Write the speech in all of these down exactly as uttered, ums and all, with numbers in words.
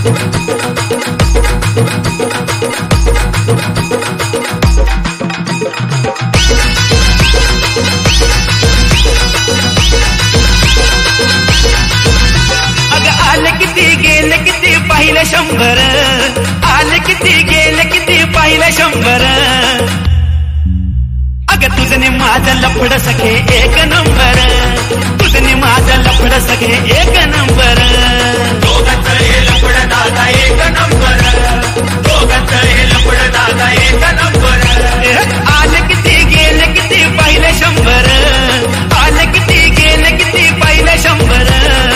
पाहिले शंभर आले किती गेले किती पाहिले शंभर अग तुझने माझं लफड सखे एक नंबर तुझने माझं लफड सखे एक नंबर दोघांचं हे लफड दादा एक नंबर दोघांचं हे लफड दादा एक नंबर आले किती गेले किती पाहिले शंभर आले किती गेले किती पाहिले शंभर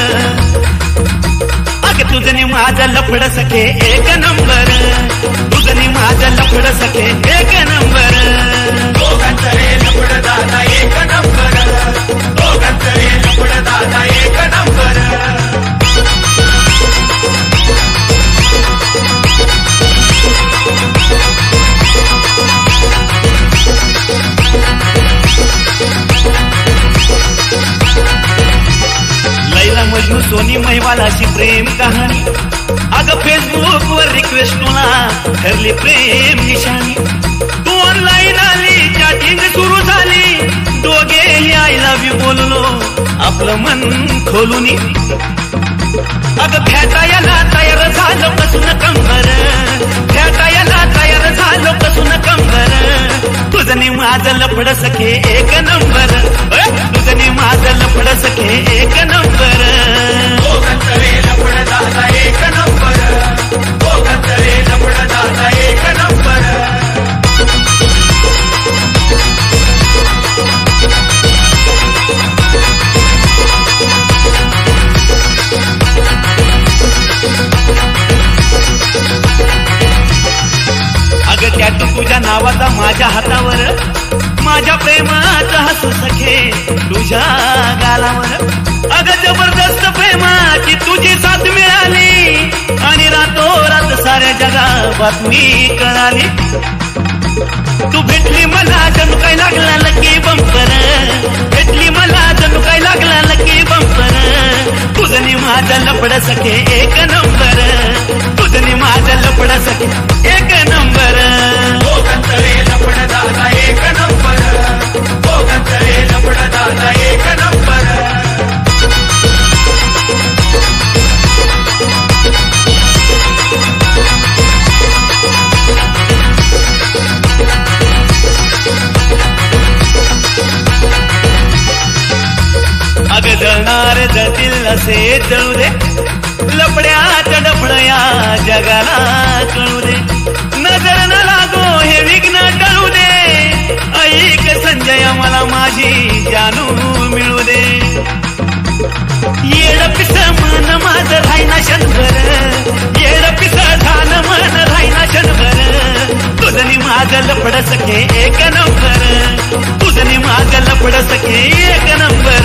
तुझने माझं लफड सखे एक नंबर तुझने माझं लफड सखे एक नंबर दोघांचं हे लफड दादा एक नंबर दोघांचं हे लफड दादा एक नंबर लैला मजनू सोनी महिवालाची प्रेम कहाणी अग फेसबुक वर रिक्वेस्ट तुला ठरली प्रेम निशाणी तू ऑनलाईन आली चॅटिंग सुरू झाली दोघेही आय लव्ह यू बोललो आपलं मन खोलून अग भेटायला तयार झालो पासून कंबर भेटायला तयार झालो पासून कंबर तुझने माझं लफड सखे एक नंबर तुझने माझं लफड सखे एक नंबर दोघांचं हे लफड दादा एक नंबर दोघांचं हे लफड दादा एक नंबर अग त्यात तुझ्या नावाचा माझ्या हातावर माझ्या प्रेमाचा हसू सखे तुझ्या गालावर अग जबरदस्त प्रेमाची तुझी साथ मिळाली आणि रातोरात साऱ्या जगा बातमी कळाली तू भेटली मला जणू काय लागला लकी बंपर भेटली मला जणू काय लागला लकी बंपर तुझने माझं लफड सखे एक नंबर तुझने माझं लफड सखे एक नंबर दोघांचं हे लफड दादा एक नंबर दोघांचं हे लफड दादा एक नंबर अग जळणार जळतील असे जळू दे लपड्यात डफड्या जगाला कळू दे नजर न लागो हे विघ्न टळू दे ऐक संजय मला माझी जानू मिळू दे येड पिस मन माझं राहिना शंभर येड पिस झालं मन राहिना शंभर तुझनी माझं लफड सखे एक नंबर तुझनी माझं लफड सखे एक नंबर